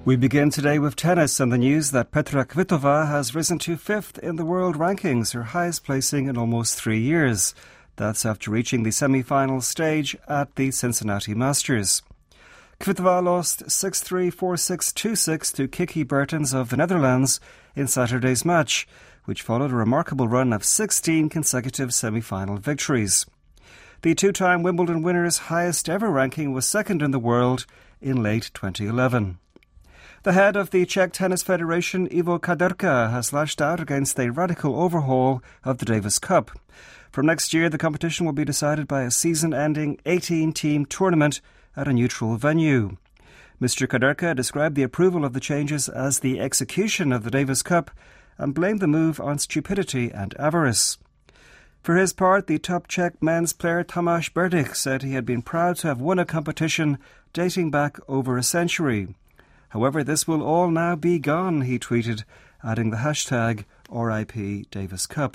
We begin today with tennis and the news that Petra Kvitova has risen to 5th in the world rankings, her highest placing in almost 3 years. That's after reaching the semi-final stage at the Cincinnati Masters. Kvitova lost 6-3, 4-6, 2-6 to Kiki Bertens of the Netherlands in Saturday's match, which followed a remarkable run of 16 consecutive semi-final victories. The two-time Wimbledon winner's highest ever ranking was second in the world in late 2011. The head of the Czech Tennis Federation, Ivo Kaderka, has lashed out against a radical overhaul of the Davis Cup. From next year, the competition will be decided by a season-ending 18-team tournament at a neutral venue. Mr. Kaderka described the approval of the changes as the execution of the Davis Cup and blamed the move on stupidity and avarice. For his part, the top Czech men's player Tomáš Berdych said he had been proud to have won a competition dating back over a century. However, this will all now be gone, he tweeted, adding the hashtag RIP Davis Cup.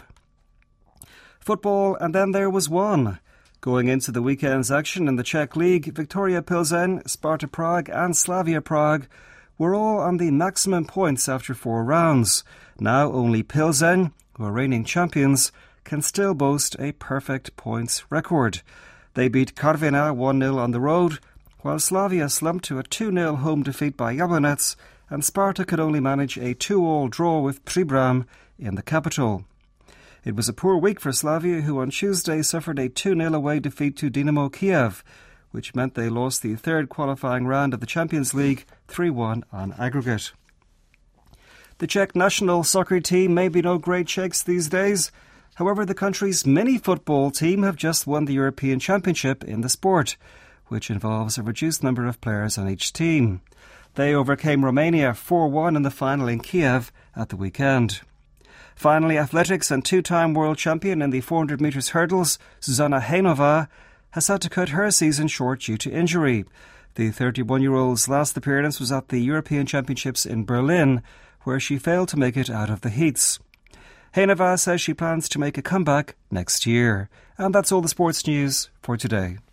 Football, and then there was one. Going into the weekend's action in the Czech League, Viktoria Pilsen, Sparta Prague and Slavia Prague were all on the maximum points after 4 rounds. Now only Pilsen, who are reigning champions, can still boast a perfect points record. They beat Karviná 1-0 on the road, while Slavia slumped to a 2-0 home defeat by Jablonec, and Sparta could only manage a 2-2 draw with Příbram in the capital. It was a poor week for Slavia, who on Tuesday suffered a 2-0 away defeat to Dynamo Kiev, which meant they lost the third qualifying round of the Champions League 3-1 on aggregate. The Czech national soccer team may be no great shakes these days. However, the country's mini-football team have just won the European Championship in the sport, which involves a reduced number of players on each team. They overcame Romania 4-1 in the final in Kiev at the weekend. Finally, athletics and two-time world champion in the 400 metres hurdles, Zuzana Hejnová, has had to cut her season short due to injury. The 31-year-old's last appearance was at the European Championships in Berlin, where she failed to make it out of the heats. Hejnová says she plans to make a comeback next year. And that's all the sports news for today.